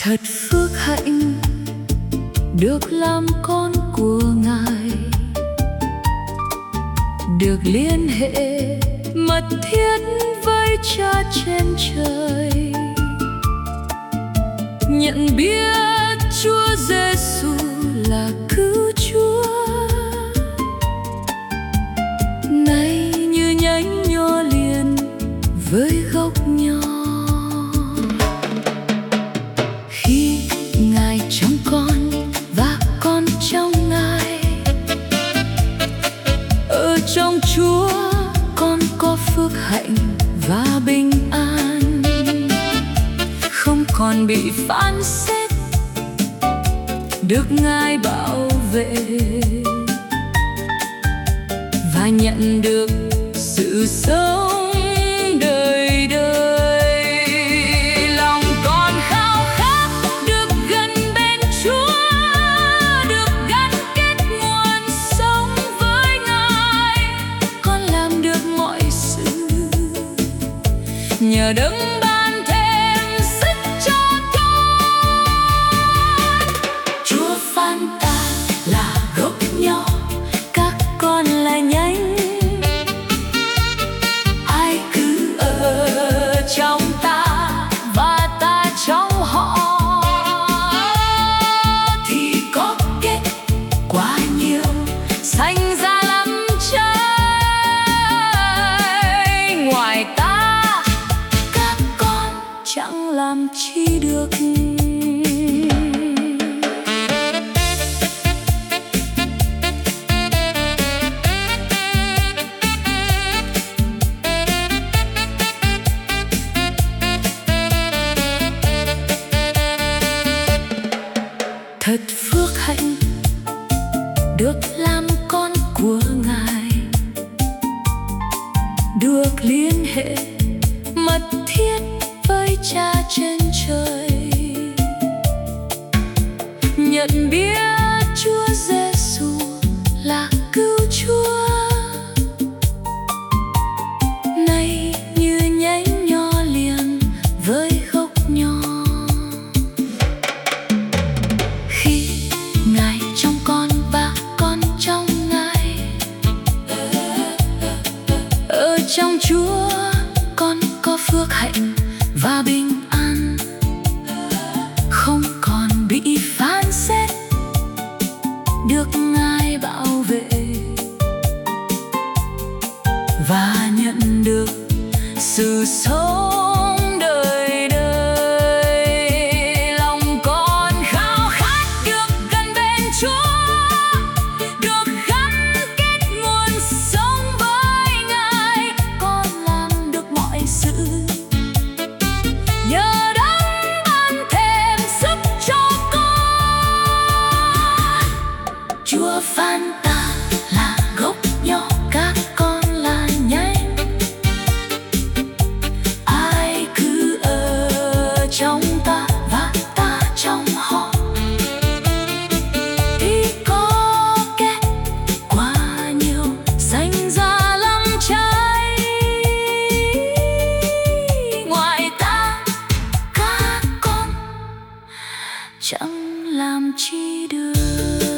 Thật phước hạnh được làm con của Ngài, được liên hệ mật thiết với Cha trên trời, nhận biết Chúa Giêsu là cứu Chúa. Nay như nhánh nho liền với gốc nho, khi Ngài trong con và con trong Ngài, ở trong Chúa con có phước hạnh và bình an, không còn bị phán xét, được Ngài bảo vệ và nhận được sự sống đời đời. Lòng con khao khát được gần bên Chúa, được gắn kết nguồn sống với Ngài. Con làm được mọi sự nhờ Đấng ban thêm sức cho con. Chúa phán ta là gốc nho, các con là nhánh. Ai cứ ở trong ta và ta trong họ thì có kết quả nhiều, sanh ra lắm trái. Ngoài ta các con chẳng làm chi được. Thật phước hạnh được làm con của Ngài, được liên hệ mật thiết với Cha trên trời, nhận biết Chúa Giêsu là cứu Chúa. Nay như nhánh nho liền với gốc nho, khi Ngài trong con và con trong Ngài, ở trong Chúa con có phước hạnh và bình an, không còn bị phán xét, được Ngài bảo vệ và nhận được sự sống đời đời. Lòng con khao khát được gần bên Chúa, được gắn kết nguồn sống với Ngài. Con làm được mọi sự nhờ Đấng ban thêm sức cho con. Chúa phán ta là gốc nho, các con là nhánh. Ai cứ ở trong ta và ta trong họ thì có kết quả nhiều, sanh ra lắm trái. Ngoài ta các con chẳng làm chi được.